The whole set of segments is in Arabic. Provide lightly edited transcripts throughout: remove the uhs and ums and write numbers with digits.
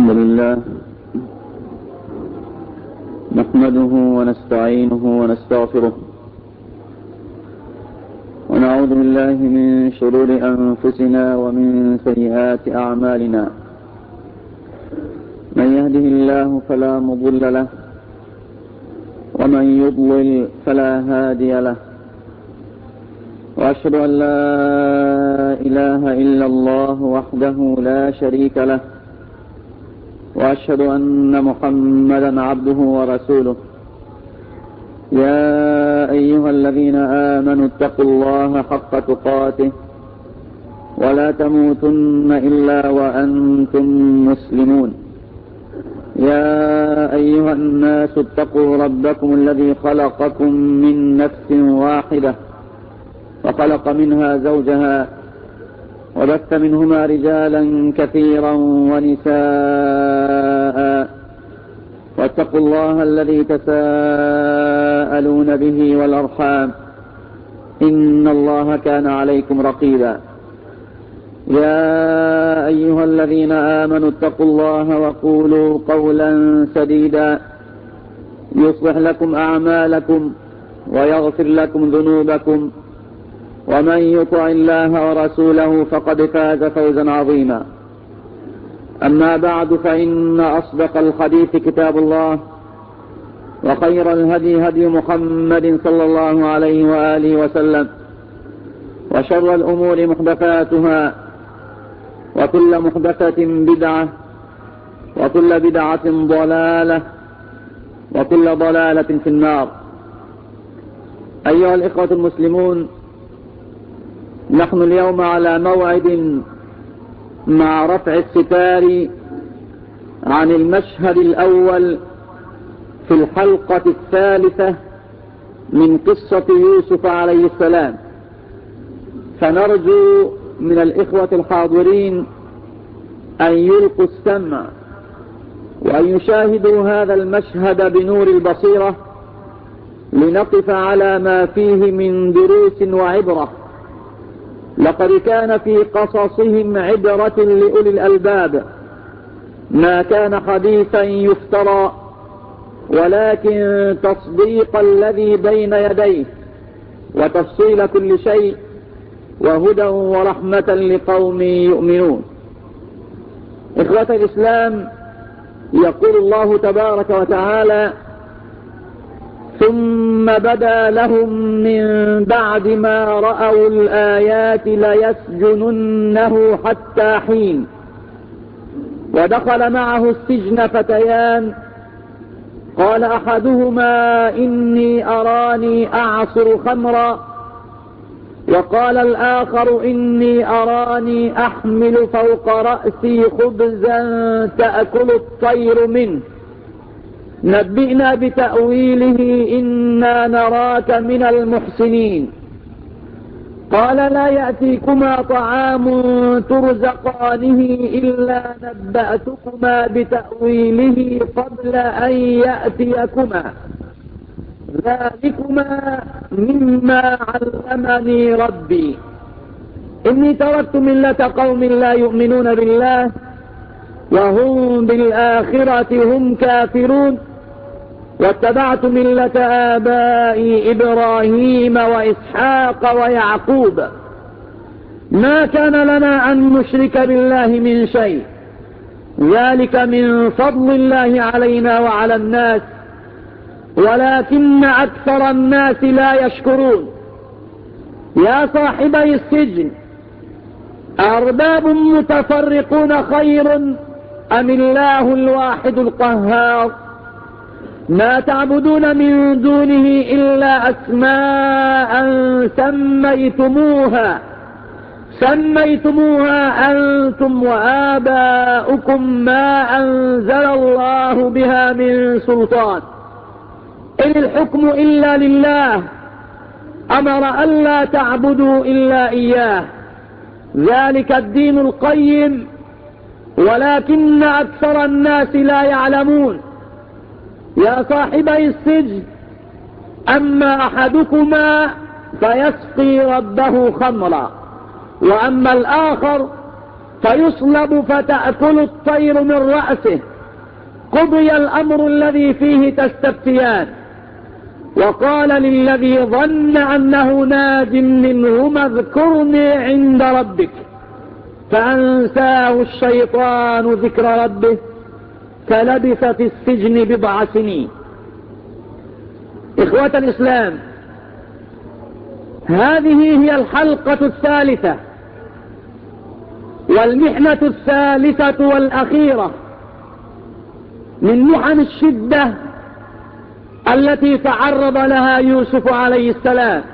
الحمد لله نحمده ونستعينه ونستغفره ونعوذ بالله من شرور أنفسنا ومن سيئات أعمالنا. من يهده الله فلا مضل له ومن يضلل فلا هادي له، وأشهد أن لا إله إلا الله وحده لا شريك له، وأشهد أن محمدا عبده ورسوله. يا أيها الذين آمنوا اتقوا الله حق تقاته ولا تموتن إلا وأنتم مسلمون. يا أيها الناس اتقوا ربكم الذي خلقكم من نفس واحدة وخلق منها زوجها وبث منهما رجالا كثيرا ونساء، واتقوا الله الذي تساءلون به والأرحام إن الله كان عليكم رقيبا. يا أيها الذين آمنوا اتقوا الله وقولوا قولا سديدا يصلح لكم أعمالكم ويغفر لكم ذنوبكم، ومن يطع الله ورسوله فقد فاز فوزا عظيما. أما بعد، فإن أصدق الحديث كتاب الله، وخير الهدي هدي محمد صلى الله عليه وآله وسلم، وشر الأمور محدثاتها، وكل محدثة بدعة، وكل بدعة ضلالة، وكل ضلالة في النار. أيها الإخوة المسلمون، نحن اليوم على موعد مع رفع الستار عن المشهد الأول في الحلقة الثالثة من قصة يوسف عليه السلام، فنرجو من الإخوة الحاضرين أن يلقوا السمع وأن يشاهدوا هذا المشهد بنور البصيرة، لنقف على ما فيه من دروس وعبرة. لقد كان في قصصهم عبرة لأولي الألباب، ما كان حديثا يفترى، ولكن تصديق الذي بين يديه وتفصيل كل شيء وهدى ورحمة لقوم يؤمنون. إخوة الإسلام، يقول الله تبارك وتعالى: ثم بدا لهم من بعد ما رأوا الآيات ليسجننه حتى حين. ودخل معه السجن فتيان، قال أحدهما إني أراني أعصر خمرا، وقال الآخر إني أراني أحمل فوق رأسي خبزا تأكل الطير منه، نبئنا بتأويله إنا نراك من المحسنين. قال لا يأتيكما طعام ترزقانه إلا نبأتكما بتأويله قبل أن يأتيكما، ذلكما مما علمني ربي، إني تركت ملة قوم لا يؤمنون بالله وهم بالآخرة هم كافرون، واتبعت ملة آبائي إبراهيم وإسحاق ويعقوب، ما كان لنا أن نشرك بالله من شيء، ذلك من فضل الله علينا وعلى الناس ولكن أكثر الناس لا يشكرون. يا صاحبي السجن، أرباب متفرقون خير أم الله الواحد القهار؟ ما تعبدون من دونه إلا أسماء سميتموها أنتم وآباؤكم ما أنزل الله بها من سلطان، إن الحكم إلا لله، أمر ألا تعبدوا إلا إياه، ذلك الدين القيم ولكن أكثر الناس لا يعلمون. يا صاحبي السجن، أما أحدكما فيسقي ربه خمرا، وأما الآخر فيصلب فتأكل الطير من رأسه. قضي الأمر الذي فيه تستفتيان. وقال للذي ظن أنه ناج منهما اذكرني عند ربك فأنساه الشيطان ذكر ربه فلبث في السجن بضع سنين. إخوة الإسلام، هذه هي الحلقة الثالثة والمحنة الثالثة والأخيرة من محن الشدة التي تعرض لها يوسف عليه السلام،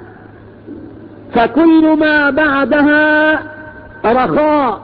فكل ما بعدها رخاء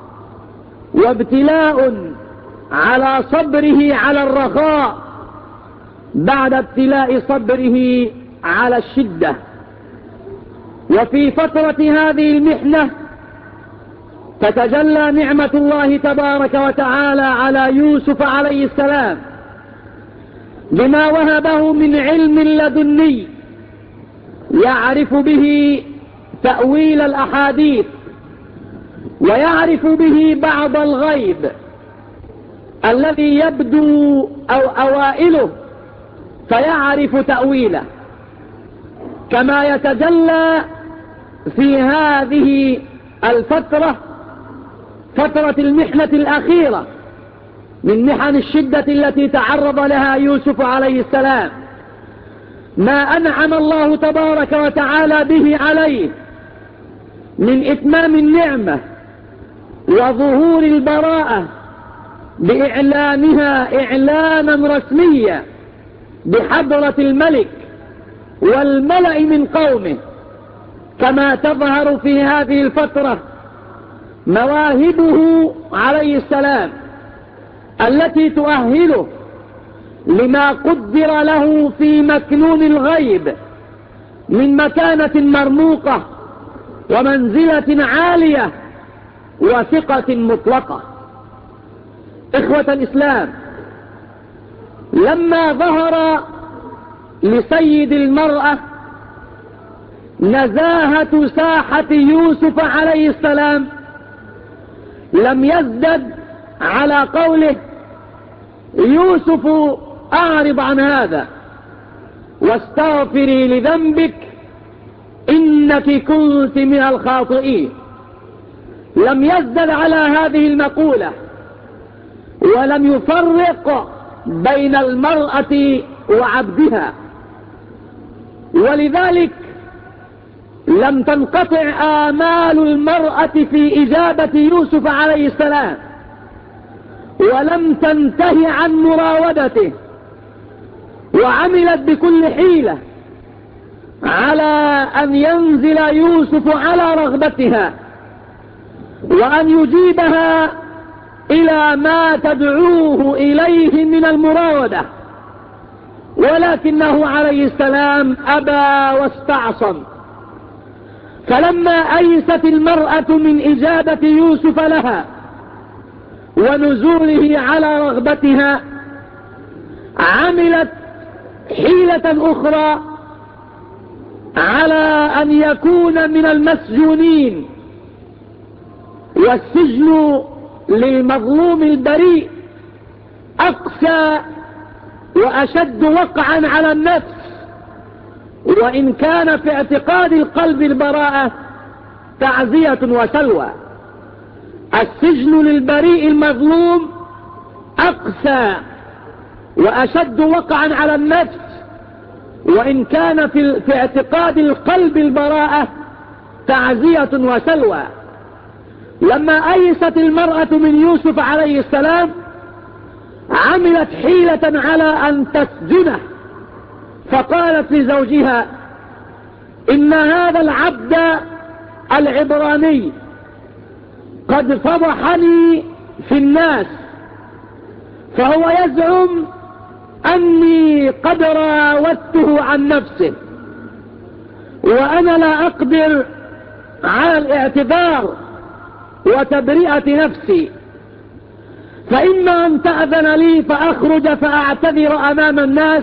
وابتلاء على صبره على الرخاء بعد ابتلاء صبره على الشدة. وفي فترة هذه المحنة تتجلى نعمة الله تبارك وتعالى على يوسف عليه السلام بما وهبه من علم لدني يعرف به تأويل الأحاديث ويعرف به بعض الغيب الذي يبدو أو أوائله فيعرف تأويله، كما يتجلى في هذه الفترة، فترة المحنة الأخيرة من محن الشدة التي تعرض لها يوسف عليه السلام، ما أنعم الله تبارك وتعالى به عليه من إتمام النعمة وظهور البراءة بإعلانها إعلانا رسميا بحضرة الملك والملأ من قومه، كما تظهر في هذه الفترة مواهبه عليه السلام التي تؤهله لما قدر له في مكنون الغيب من مكانة مرموقة ومنزلة عالية وثقة مطلقة. إخوة الإسلام، لما ظهر لسيد المرأة نزاهة ساحة يوسف عليه السلام لم يزدد على قوله يوسف أعرض عن هذا واستغفري لذنبك إنك كنت من الخاطئين. لم يزدد على هذه المقولة ولم يفرق بين المرأة وعبدها، ولذلك لم تنقطع آمال المرأة في إجابة يوسف عليه السلام ولم تنتهي عن مراودته، وعملت بكل حيلة على أن ينزل يوسف على رغبتها وأن يجيبها إلى ما تدعوه إليه من المراودة، ولكنه عليه السلام أبى واستعصم. فلما أيست المرأة من إجابة يوسف لها ونزوله على رغبتها عملت حيلة أخرى على أن يكون من المسجونين، والسجن للمظلوم البريء أقسى وأشد وقعا على النفس، وإن كان في اعتقاد القلب البراءة تعزية وسلوى. السجن للبريء المظلوم أقسى وأشد وقعا على النفس، وإن كان في اعتقاد القلب البراءة تعزية وسلوى. لما أيست المرأة من يوسف عليه السلام عملت حيلة على أن تسجنه، فقالت لزوجها إن هذا العبد العبراني قد فضحني في الناس، فهو يزعم أني قد راودته عن نفسه وأنا لا أقدر على الاعتذار وتبرئة نفسي، فإما أن تأذن لي فأخرج فأعتذر أمام الناس،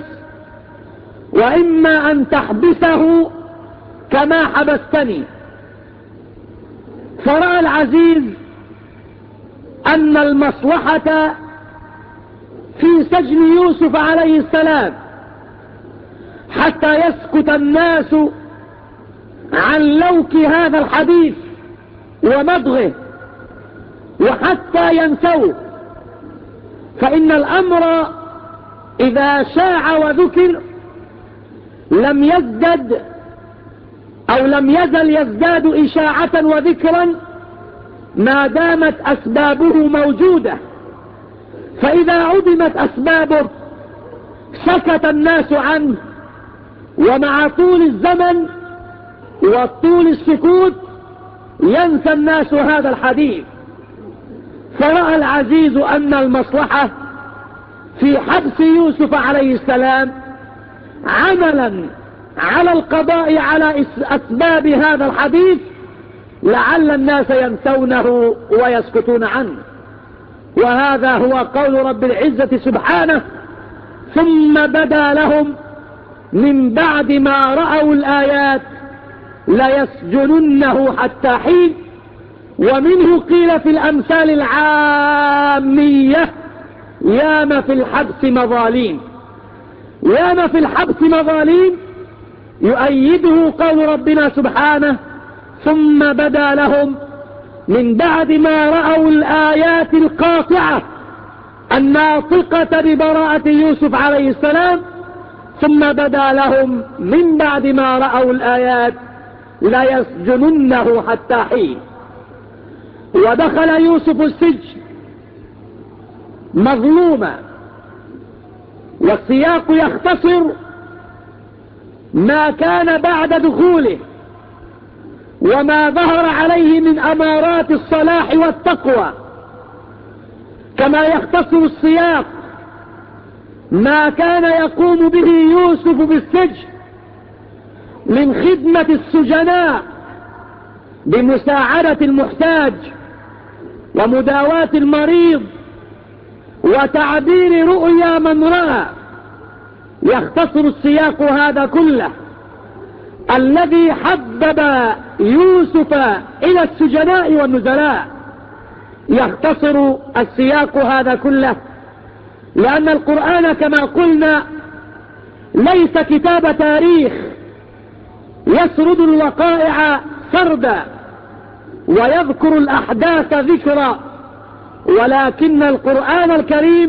وإما أن تحبسه كما حبستني. فرأى العزيز أن المصلحة في سجن يوسف عليه السلام حتى يسكت الناس عن لوك هذا الحديث ومضغه وحتى ينسوه، فإن الأمر إذا شاع وذكر لم يزدد أو لم يزل يزداد إشاعة وذكرا ما دامت أسبابه موجودة، فإذا عدمت أسبابه سكت الناس عنه، ومع طول الزمن وطول السكوت ينسى الناس هذا الحديث. فرأى العزيز أن المصلحة في حبس يوسف عليه السلام عملا على القضاء على أسباب هذا الحديث لعل الناس ينسونه ويسكتون عنه. وهذا هو قول رب العزة سبحانه: ثم بدا لهم من بعد ما رأوا الآيات ليسجننه حتى حين. ومنه قيل في الأمثال العامية: ياما في الحبس مظاليم. ياما في الحبس مظاليم يؤيده قول ربنا سبحانه: ثم بدا لهم من بعد ما رأوا الآيات القاطعة الناطقة ببراءة يوسف عليه السلام، ثم بدا لهم من بعد ما رأوا الآيات ليسجننه حتى حين. ودخل يوسف السجن مظلوما، والسياق يختصر ما كان بعد دخوله وما ظهر عليه من أمارات الصلاح والتقوى، كما يختصر السياق ما كان يقوم به يوسف بالسجن من خدمة السجناء بمساعدة المحتاج ومداواة المريض وتعبير رؤيا من رأى. يختصر السياق هذا كله الذي حبب يوسف إلى السجناء والنزلاء. يختصر السياق هذا كله لأن القرآن كما قلنا ليس كتاب تاريخ يسرد الوقائع سردا ويذكر الأحداث ذكرا، ولكن القرآن الكريم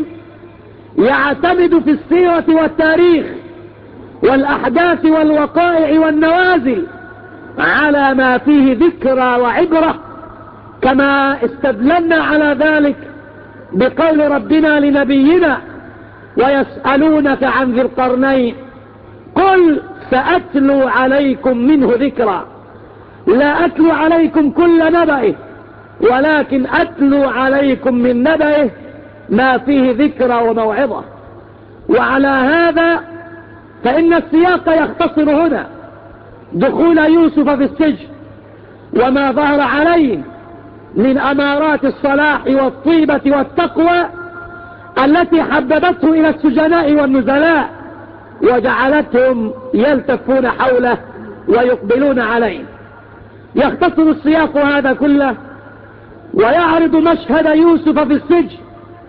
يعتمد في السيرة والتاريخ والأحداث والوقائع والنوازل على ما فيه ذكرى وعبرة، كما استدللنا على ذلك بقول ربنا لنبينا: ويسألونك عن ذي القرنين قل سأتلو عليكم منه ذكرا. لا أتلو عليكم كل نبأه، ولكن أتلو عليكم من نبأه ما فيه ذكرى وموعظة. وعلى هذا فإن السياق يختصر هنا دخول يوسف في السجن وما ظهر عليه من أمارات الصلاح والطيبة والتقوى التي حببته إلى السجناء والنزلاء وجعلتهم يلتفون حوله ويقبلون عليه. يختصر السياق هذا كله ويعرض مشهد يوسف في السجن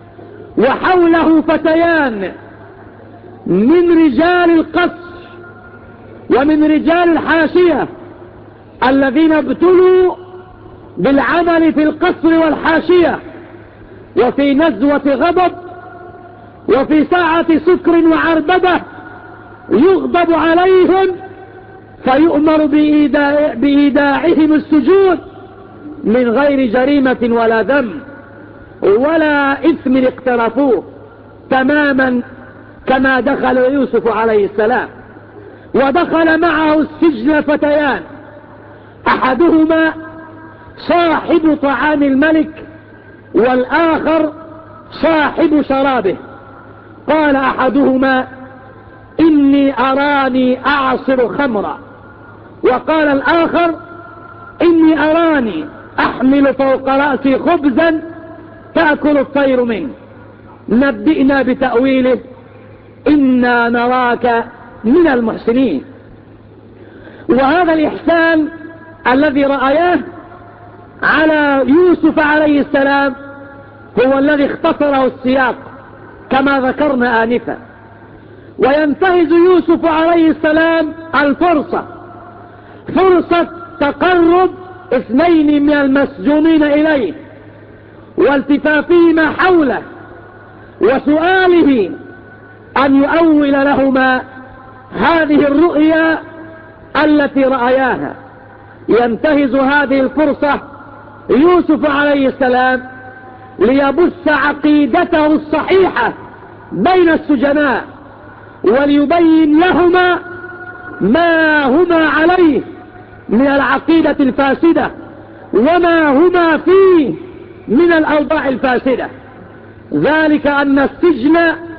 وحوله فتيان من رجال القصر ومن رجال الحاشية الذين ابتلوا بالعمل في القصر والحاشية، وفي نزوة غضب وفي ساعة سكر وعربدة يغضب عليهم فيؤمر بإيداعهم السجود من غير جريمة ولا ذنب ولا إثم اقترفوه، تماما كما دخل يوسف عليه السلام. ودخل معه السجن فتيان، أحدهما صاحب طعام الملك والآخر صاحب شرابه. قال أحدهما: إني أراني أعصر خمرا، وقال الآخر: إني أراني أحمل فوق رأسي خبزا تأكل الطير منه، نبئنا بتأويله إنا نراك من المحسنين. وهذا الإحسان الذي رأياه على يوسف عليه السلام هو الذي اختصره السياق كما ذكرنا آنفا. وينتهز يوسف عليه السلام الفرصة، فرصة تقرب اثنين من المسجونين إليه والتفافهما حوله وسؤاله أن يؤول لهما هذه الرؤيا التي رأياها. ينتهز هذه الفرصة يوسف عليه السلام ليبث عقيدته الصحيحة بين السجناء وليبين لهما ما هما عليه من العقيدة الفاسدة وما هما فيه من الأوضاع الفاسدة. ذلك أن السجن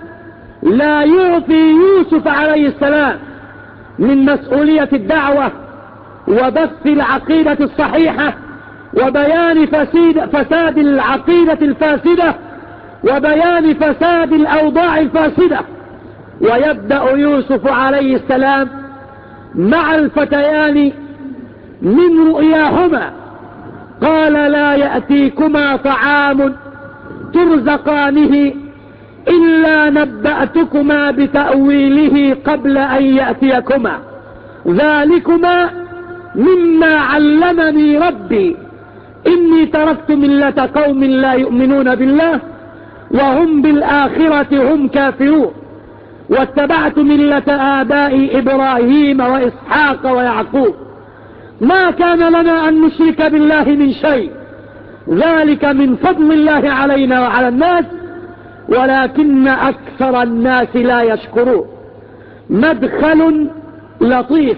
لا يعطي يوسف عليه السلام من مسؤولية الدعوة وبث العقيدة الصحيحة وبيان فساد العقيدة الفاسدة وبيان فساد الأوضاع الفاسدة. ويبدأ يوسف عليه السلام مع الفتيان من رؤياهما. قال لا يأتيكما طعام ترزقانه إلا نبأتكما بتأويله قبل أن يأتيكما ذلكما مما علمني ربي إني تركت ملة قوم لا يؤمنون بالله وهم بالآخرة هم كافرون واتبعت ملة آبائي إبراهيم وإسحاق ويعقوب ما كان لنا أن نشرك بالله من شيء ذلك من فضل الله علينا وعلى الناس ولكن أكثر الناس لا يشكرون. مدخل لطيف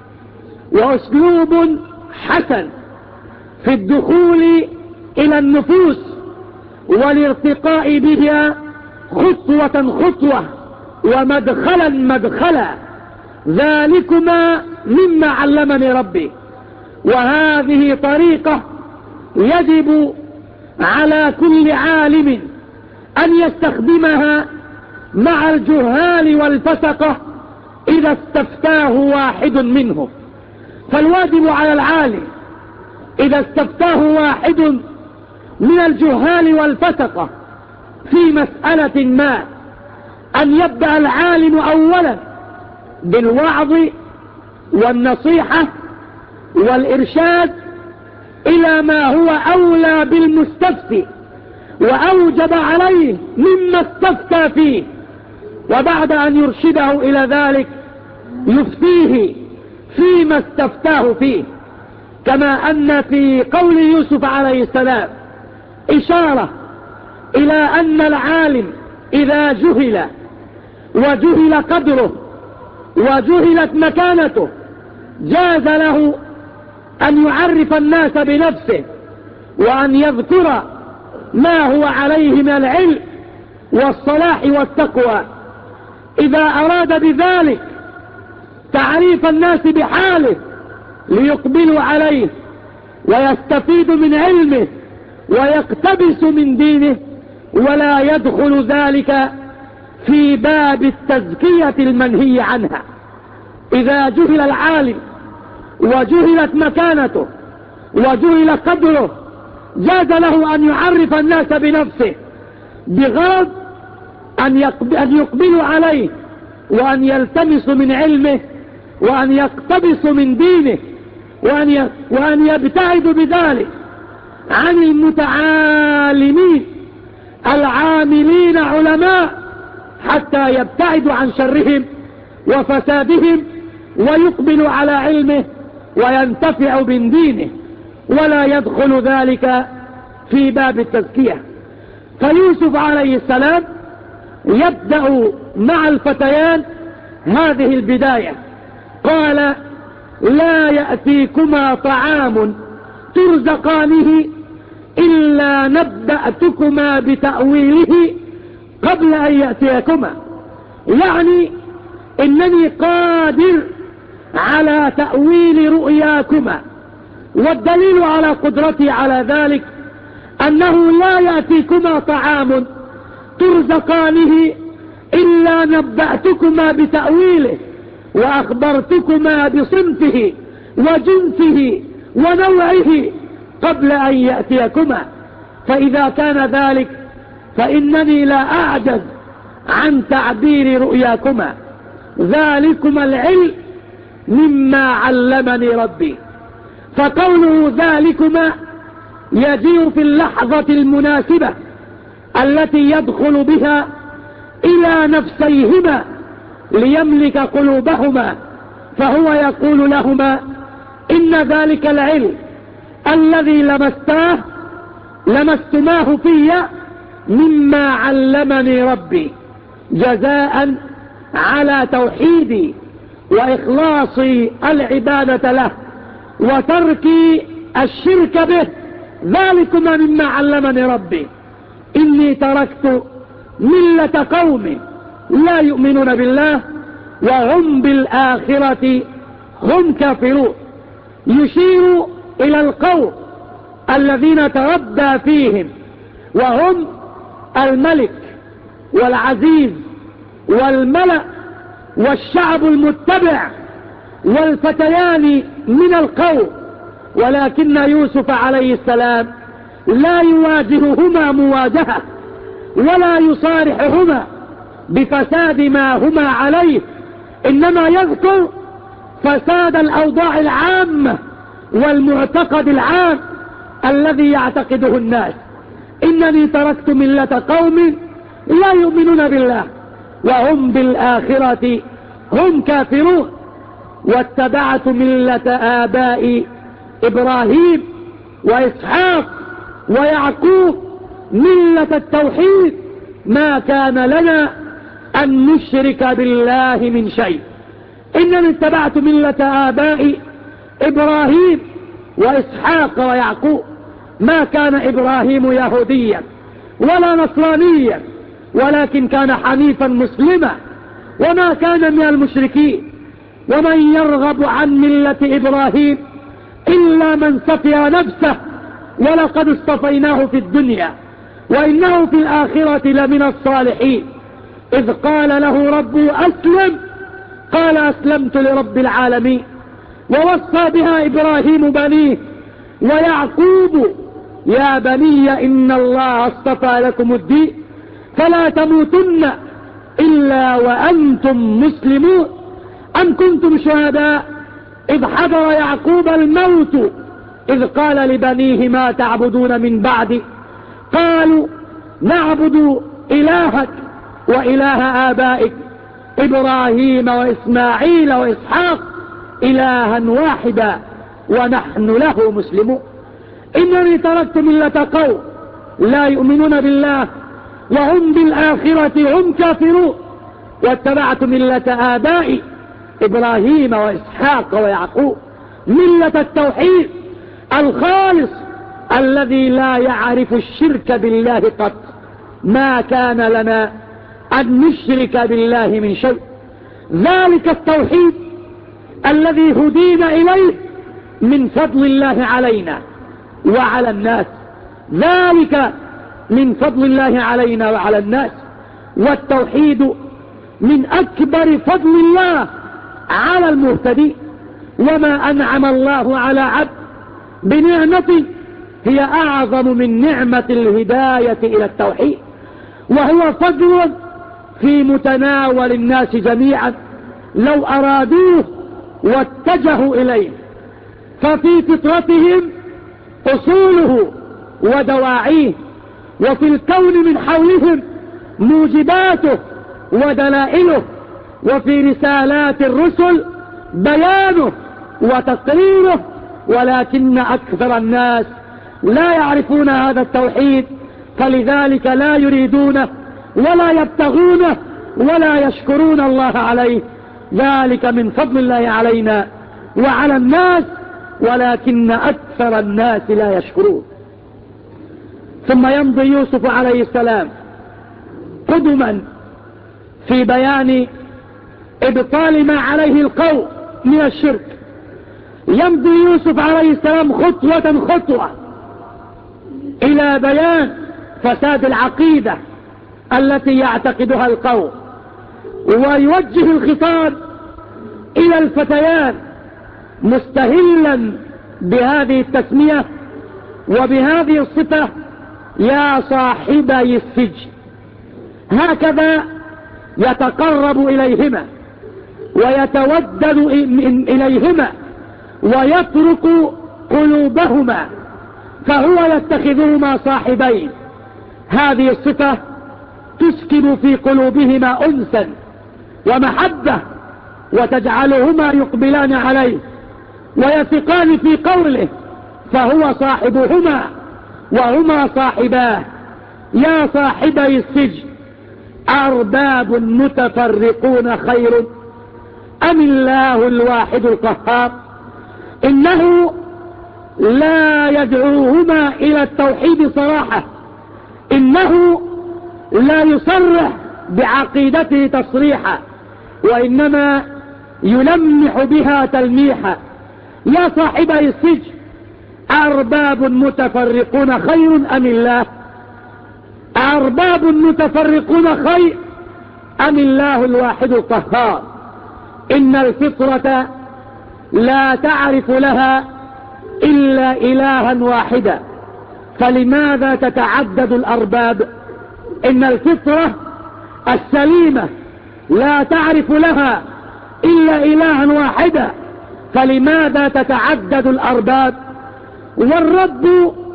وأسلوب حسن في الدخول إلى النفوس والارتقاء بها خطوة خطوة ومدخلا مدخلا. ذلكما مما علمني ربي. وهذه طريقة يجب على كل عالم أن يستخدمها مع الجهال والفسقة إذا استفتاه واحد منهم. فالواجب على العالم إذا استفتاه واحد من الجهال والفسقة في مسألة ما أن يبدأ العالم أولا بالوعظ والنصيحة والإرشاد إلى ما هو أولى بالمستفتي وأوجب عليه مما استفتى فيه، وبعد أن يرشده إلى ذلك يفتيه فيما استفتاه فيه. كما أن في قول يوسف عليه السلام إشارة إلى أن العالم إذا جهل وجهل قدره وجهلت مكانته جاز له أن يعرف الناس بنفسه وأن يذكر ما هو عليه من العلم والصلاح والتقوى إذا أراد بذلك تعريف الناس بحاله ليقبلوا عليه ويستفيد من علمه ويقتبس من دينه، ولا يدخل ذلك في باب التزكية المنهي عنها. إذا جهل العالم وجهلت مكانته وجهل قدره جاز له أن يعرف الناس بنفسه بغرض أن يقبلوا عليه وأن يلتمسوا من علمه وأن يقتبسوا من دينه وأن يبتعدوا بذلك عن المتعالمين العاملين علماء حتى يبتعدوا عن شرهم وفسادهم ويقبلوا على علمه وينتفع من دينه، ولا يدخل ذلك في باب التزكية. فيوسف عليه السلام يبدأ مع الفتيان هذه البداية. قال لا يأتيكما طعام ترزقانه إلا نبأتكما بتأويله قبل أن يأتيكما، يعني إنني قادر على تأويل رؤياكما. والدليل على قدرتي على ذلك أنه لا يأتيكما طعام ترزقانه إلا نبأتكما بتأويله وأخبرتكما بصنفه وجنسه ونوعه قبل أن يأتيكما. فإذا كان ذلك فإنني لا أعجز عن تعبير رؤياكما، ذلكما العلم مما علمني ربي. فقوله ذلكما يجيء في اللحظة المناسبة التي يدخل بها إلى نفسيهما ليملك قلوبهما، فهو يقول لهما إن ذلك العلم الذي لمستماه في مما علمني ربي، جزاء على توحيدي وإخلاصي العبادة له وتركي الشرك به، ذلكما مما علمني ربي. إني تركت ملة قوم لا يؤمنون بالله وهم بالآخرة هم كافرون. يشير إلى القوم الذين تردى فيهم، وهم الملك والعزيز والملأ والشعب المتبع والفتيان من القوم، ولكن يوسف عليه السلام لا يواجههما مواجهة ولا يصارحهما بفساد ما هما عليه، إنما يذكر فساد الأوضاع العامة والمعتقد العام الذي يعتقده الناس. إنني تركت ملة قوم لا يؤمنون بالله وهم بالآخرة هم كافرون، واتبعت ملة آبائي إبراهيم وإسحاق ويعقوب ملة التوحيد، ما كان لنا أن نشرك بالله من شيء. إنني اتبعت ملة آبائي إبراهيم وإسحاق ويعقوب، ما كان إبراهيم يهوديا ولا نصرانيا، ولكن كان حنيفا مسلما وما كان من المشركين. ومن يرغب عن ملة إبراهيم إلا من سفي نفسه ولقد اصطفيناه في الدنيا وإنه في الآخرة لمن الصالحين. إذ قال له ربه أسلم قال أسلمت لرب العالمين. ووصى بها إبراهيم بنيه ويعقوب يا بني إن الله اصطفى لكم الدين فلا تموتن إلا وأنتم مسلمون. أم كنتم شهداء إذ حضر يعقوب الموت إذ قال لبنيه ما تعبدون من بعدي قالوا نعبد إلهك وإله آبائك إبراهيم وإسماعيل وإسحاق إلها واحدا ونحن له مسلمون. إنني تركت ملة قوم لا يؤمنون بالله وهم بالآخرة هم كافرون، واتبعت ملة آبائي إبراهيم وإسحاق ويعقوب ملة التوحيد الخالص الذي لا يعرف الشرك بالله قط، ما كان لنا أن نشرك بالله من شيء. ذلك التوحيد الذي هدينا إليه من فضل الله علينا وعلى الناس، ذلك من فضل الله علينا وعلى الناس. والتوحيد من أكبر فضل الله على المهتدين، وما أنعم الله على عبد بنعمة هي أعظم من نعمة الهداية إلى التوحيد، وهو فضل في متناول الناس جميعا لو أرادوه واتجهوا إليه. ففي فطرتهم أصوله ودواعيه، وفي الكون من حولهم موجباته ودلائله، وفي رسالات الرسل بيانه وتقريره، ولكن أكثر الناس لا يعرفون هذا التوحيد، فلذلك لا يريدونه ولا يبتغونه ولا يشكرون الله عليه. ذلك من فضل الله علينا وعلى الناس، ولكن أكثر الناس لا يشكرون. ثم يمضي يوسف عليه السلام قدما في بيان إبطال ما عليه القوم من الشرك. يمضي يوسف عليه السلام خطوة خطوة إلى بيان فساد العقيدة التي يعتقدها القوم، ويوجه الخطاب إلى الفتيان مستهلا بهذه التسمية وبهذه الصفة يا صاحبي السجن. هكذا يتقرب إليهما ويتودد إليهما ويترك قلوبهما، فهو يتخذهما صاحبين. هذه الصفة تسكن في قلوبهما أنسا ومحبة، وتجعلهما يقبلان عليه ويثقان في قوله، فهو صاحبهما وهما صاحباه. يا صاحبي السجن أرباب متفرقون خير أم الله الواحد القهار؟ إنه لا يدعوهما إلى التوحيد صراحة، إنه لا يصرح بعقيدته تصريحا، وإنما يلمح بها تلميحا. يا صاحبي السجن أرباب متفرقون خير أم الله؟ أرباب متفرقون خير أم الله الواحد القهار؟ إن الفطرة لا تعرف لها إلا إلها واحدا، فلماذا تتعدد الأرباب؟ إن الفطرة السليمة لا تعرف لها إلا إلها واحدا، فلماذا تتعدد الأرباب؟ والرب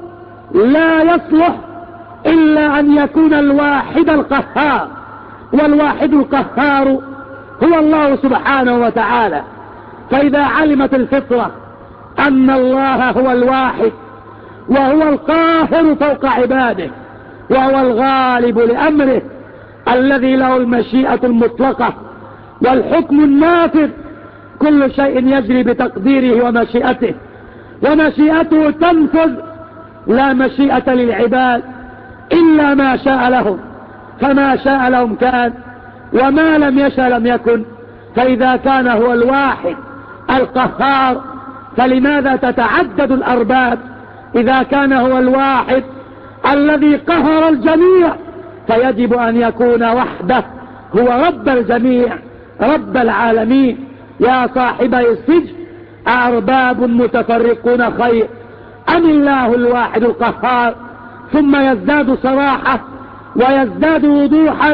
لا يصلح إلا أن يكون الواحد القهار، والواحد القهار هو الله سبحانه وتعالى. فإذا علمت الفطرة أن الله هو الواحد وهو القاهر فوق عباده وهو الغالب لأمره الذي له المشيئة المطلقة والحكم النافذ، كل شيء يجري بتقديره ومشيئته، ومشيئته تنفذ، لا مشيئة للعباد إلا ما شاء لهم، فما شاء لهم كان وما لم يشاء لم يكن. فإذا كان هو الواحد القهار فلماذا تتعدد الأرباب؟ إذا كان هو الواحد الذي قهر الجميع فيجب أن يكون وحده هو رب الجميع رب العالمين. يا صاحبي السجن أرباب متفرقون خير أم الله الواحد القهار؟ ثم يزداد صراحة ويزداد وضوحا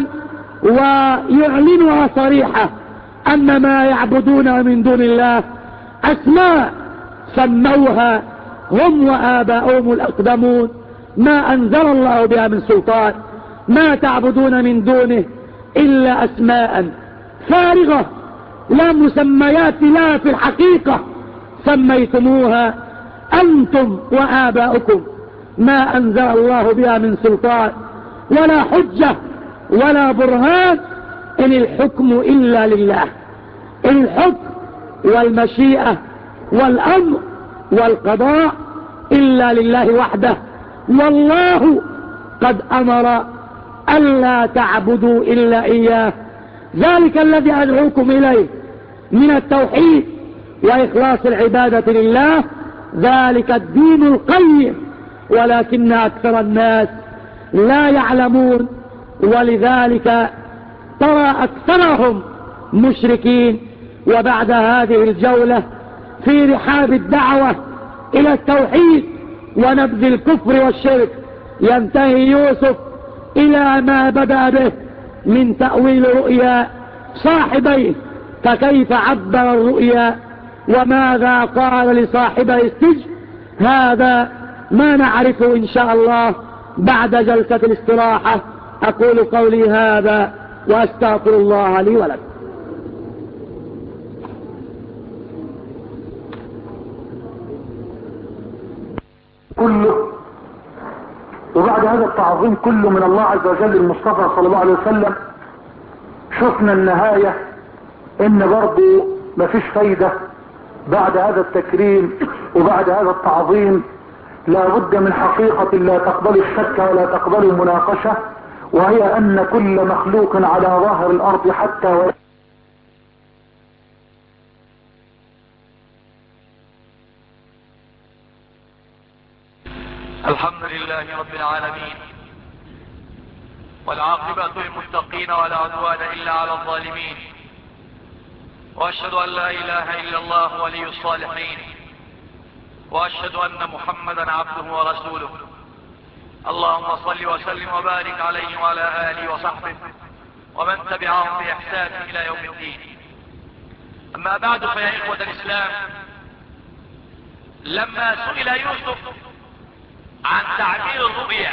ويعلنها صريحة أن ما يعبدون من دون الله أسماء سموها هم وآباؤهم الأقدمون ما أنزل الله بها من سلطان، ما تعبدون من دونه إلا أسماء فارغة لا مسميات لا في الحقيقة سميتموها أنتم وآباؤكم ما أنزل الله بها من سلطان ولا حجة ولا برهان، إن الحكم إلا لله. إن الحكم والمشيئة والأمر والقضاء إلا لله وحده، والله قد أمر ألا تعبدوا إلا إياه. ذلك الذي أدعوكم إليه من التوحيد وإخلاص العبادة لله، ذلك الدين القيم، ولكن أكثر الناس لا يعلمون، ولذلك ترى أكثرهم مشركين. وبعد هذه الجولة في رحاب الدعوة إلى التوحيد ونبذ الكفر والشرك ينتهي يوسف إلى ما بدأ به من تأويل رؤيا صاحبيه، فكيف عبر الرؤيا وماذا قال لصاحبي السجن؟ هذا ما نعرفه إن شاء الله بعد جلسة الاستراحة. أقول قولي هذا وأستغفر الله لي ولكم. كله وبعد هذا التعظيم كله من الله عز وجل المصطفى صلى الله عليه وسلم، شفنا النهاية ان برضو مفيش فايدة بعد هذا التكريم وبعد هذا التعظيم. لا بد من حقيقة لا تقبل الشك ولا تقبل المناقشة، وهي ان كل مخلوق على ظاهر الارض حتى الحمد لله رب العالمين، والعاقبة للمتقين ولا عدوان إلا على الظالمين، وأشهد أن لا إله إلا الله ولي الصالحين، وأشهد أن محمدا عبده ورسوله. اللهم صل وسلم وبارك عليه وعلى آله وصحبه ومن تبعهم بإحسان إلى يوم الدين. أما بعد، فيا إخوة الإسلام، لما سئل يوسف عن تعبير الرؤيا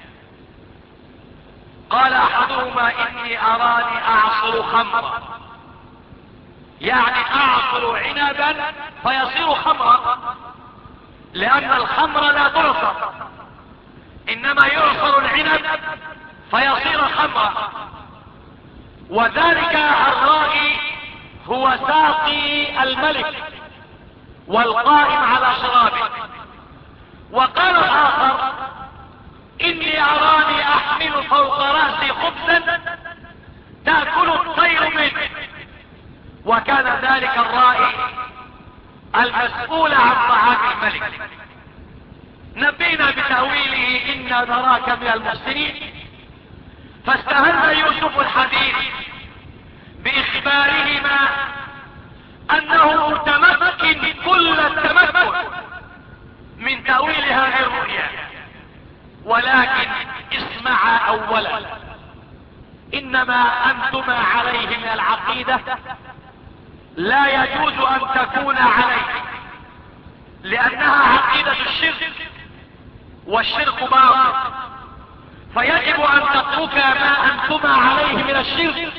قال أحدهما إني أراني أعصر خمرا، يعني أعصر عنبا فيصير خمرا، لأن الخمر لا تعصر، إنما يعصر العنب فيصير خمرا. وذلك الرائي هو ساقي الملك والقائم على شرابه. وقال الآخر إني أراني أحمل فوق رأسي خبزا تأكل الطير منه. وكان ذلك الرائي المسؤول عن طعام الملك. نبينا بتأويله إنا نراك من المحسنين، فاستهل يوسف الحديث بإخبارهما أنه متمكن كل التمكن من تأويل هذه الرؤيا. ولكن اسمع أولا، إنما أنتما عليه من العقيدة لا يجوز أن تكون عليه، لأنها عقيدة الشرك، والشرك باطل، فيجب أن تترك ما أنتما عليه من الشرك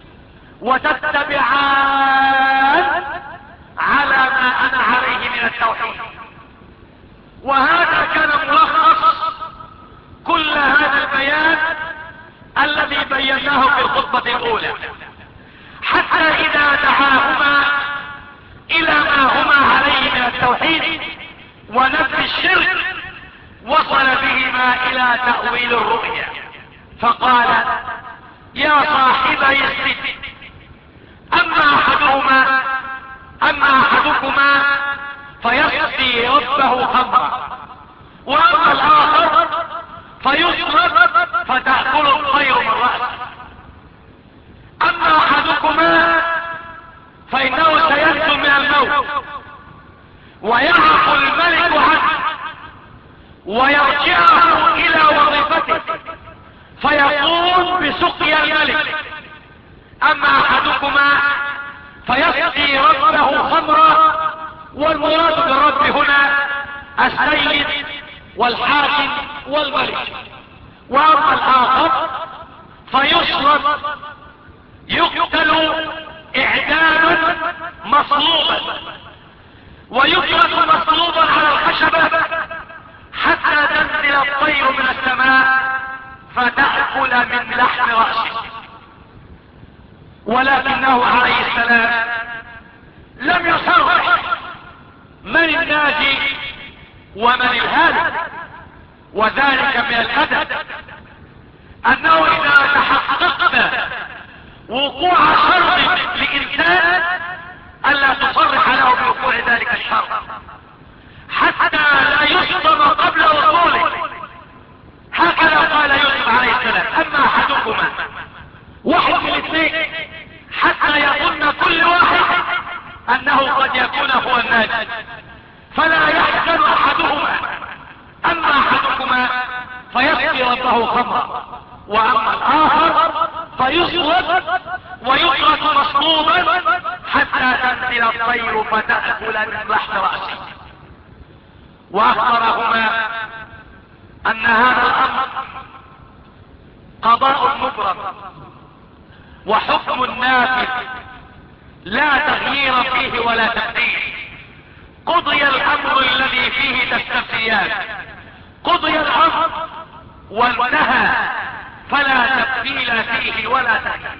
وتتبعان على ما أنا عليه من التوحيد. وهذا كان ملخص كل هذا البيان الذي بيناه في الخطبة الأولى، حتى إذا دعاهما إلى ما هما عليه من التوحيد ونفي الشرك وصل بهما إلى تأويل الرؤيا، فقال يا صاحبي السجن أما أحدكما فيسقي ربه خمرا، وأما الآخر فيصرف فتأكل الطير من رأسه. أما أحدكما فإنه سينجو من الموت ويعفو الملك عنه ويرجعه إلى وظيفته فيقوم بسقيا الملك. أما أحدكما فيسقي ربه خمرا، والمراد بالرب هنا السيد والحاكم والملك. وأما الآخر فيصلب يقتل إعداما مصلوبا ويترك مصلوبا على الخشبة حتى تنزل الطير من السماء فتأكل من لحم رأسه. ولكنه عليه السلام لم يصرح من الناجي ومن الهالك، وذلك من الأدب أنه إذا تحققت وقوع شر لإنسان ألا تصرح له بوقوع ذلك الشر حتى لا يصدم قبل وصوله. هكذا قال يوسف عليه السلام أما أحدكما، واحد من الاثنين، حتى يظن كل واحد أنه قد يكون هو الناجي، فلا يحزن أحدهما. أما أحدكما فيسقي ربه خمرا، وأما الآخر فيصلب ويترك مصلوبا حتى تنزل الطير فتأكل من لحم رأسه. وأخبرهما أن هذا الأمر قضاء مبرم وحكم نافذ لا تغيير فيه ولا تبديل. قضي الأمر الذي فيه تستفتيان، قضي الأمر وانتهى، فلا تبديل فيه ولا تغيير.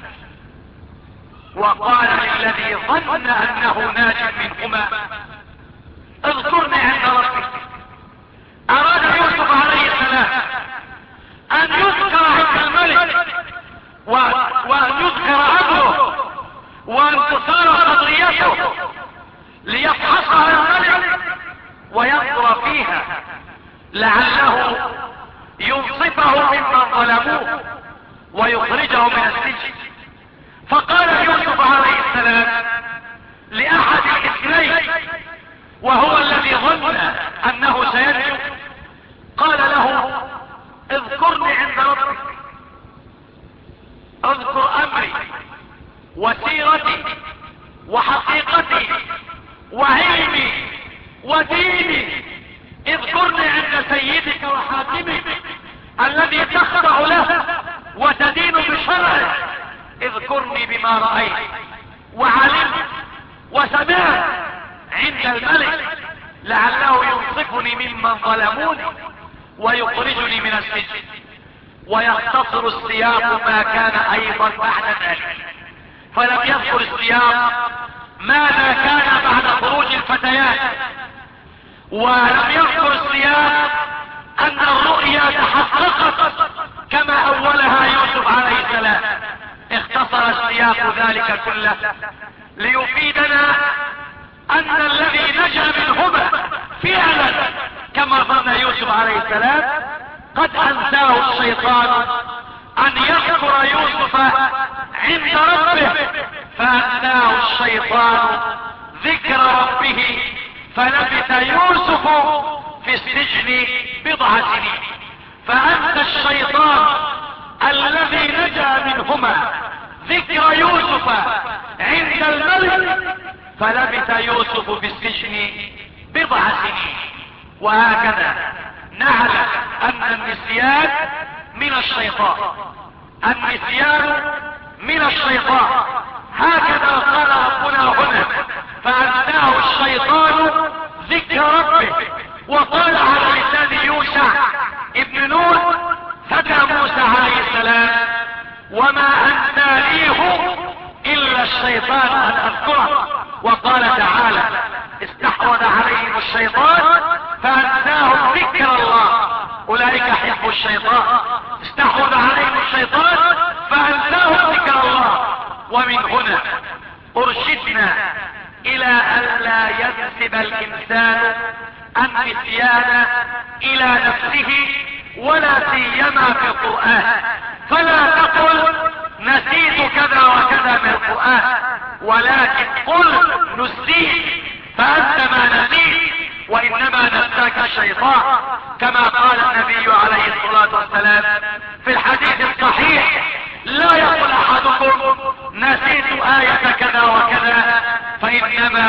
وقال للذي ظن أنه ناج منهما اذكرني عند ربك. أراد يوسف عليه السلام أن يذكر عند الملك وأن يذكر أمره وأن تثار قضيته ليفحصها الملك وينظر فيها لعله ينصفه ممن ظلموه ويخرجه من السجن. فقال يوسف عليه السلام لأحد الاثنين وهو الذي ظن أنه سينجو، قال له وسيرتي وحقيقتي وعلمي وديني. اذكرني عند سيدك وحاكمك الذي تخضع له وتدين بشرعه. اذكرني بما رأيت وعلمت وسمعت عند الملك لعله ينصفني ممن ظلموني ويخرجني من السجن. ويختصر السياق ما كان ايضا بعد ذلك، فلم يذكر السياق ماذا كان بعد خروج الفتيات، ولم يذكر السياق ان الرؤيا تحققت كما اولها يوسف عليه السلام. اختصر السياق ذلك كله ليفيدنا ان الذي نجا منهما فعلا كما ظن يوسف عليه السلام قد انساه الشيطان ان يذكر يوسف عند ربه، فانساه الشيطان ذكر ربه فلبث يوسف في السجن 9 سنين. فانسى الشيطان الذي نجا منهما ذكر يوسف عند الملك فلبث يوسف في السجن 9 سنين. وهكذا نعلم ان النسيان من الشيطان، النسيان من الشيطان. هكذا قال ربنا هنا فأنساه الشيطان ذكر ربه. وقال على لسان يوشع ابن نون فتى موسى عليه السلام وما أنسانيه إلا الشيطان أن أذكره. وقال تعالى استحوذ عليهم الشيطان فأنساهم ذكر الله أولئك حزب الشيطان. استحوذ عليهم الشيطان فأنساهم ذكر الله. ومن هنا أرشدنا إلى أن لا ينسب الإنسان النسيان إلى نفسه ولا سيما في القرآن. فلا تقل نسيت كذا وكذا من القرآن، ولكن قل نسيت فأنت ما نسيت وإنما نساك الشيطان، كما قال النبي عليه الصلاة والسلام في الحديث الصحيح لا يقول أحدكم نسيت آية كذا وكذا فإنما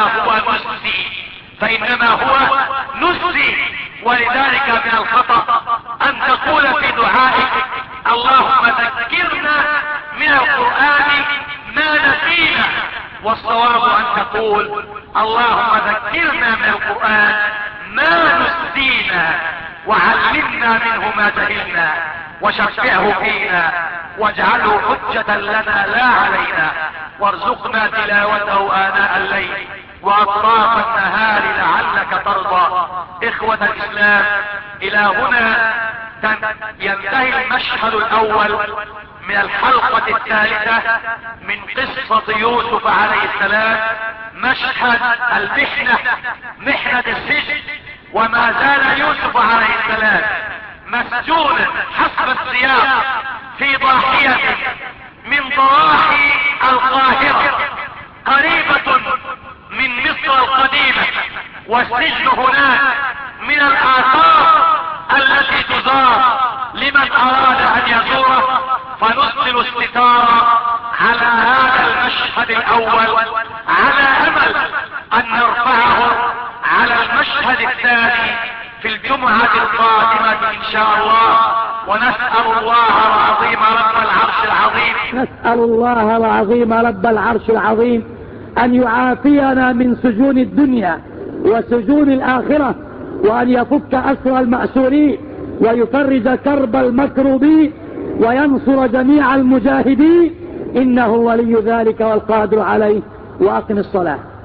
هو نسي. ولذلك من الخطأ أن تقول في دعائك اللهم ذكرنا من القرآن ما نسينا، والصواب أن تقول اللهم ذكرنا من القرآن ما نسينا وعلمنا منه ما جهلنا وشفعه فينا واجعله حجة لنا لا علينا، وارزقنا تلاوته آناء الليل وأطراف النهار لعلك ترضى. إخوة الإسلام، إلى هنا ينتهي المشهد الأول من الحلقة الثالثة من قصة يوسف عليه السلام، مشهد المحنة، محنة السجن. وما زال يوسف عليه السلام مسجونا حسب السياق في ضاحية من ضواحي القاهرة قريبة من مصر القديمة، والسجن هناك من الآثار التي تزار لمن أراد أن يزوره. فنسدل الستار على هذا المشهد الأول على أمل أن نرفعه على المشهد الثاني في الجمعة القادمة إن شاء الله. ونسأل الله العظيم رب العرش العظيم نسأل الله العظيم رب العرش العظيم أن يعافينا من سجون الدنيا وسجون الآخرة، وأن يفك أسر المأسورين ويفرج كرب المكروبين وينصر جميع المجاهدين، إنه ولي ذلك والقادر عليه. وأقم الصلاة.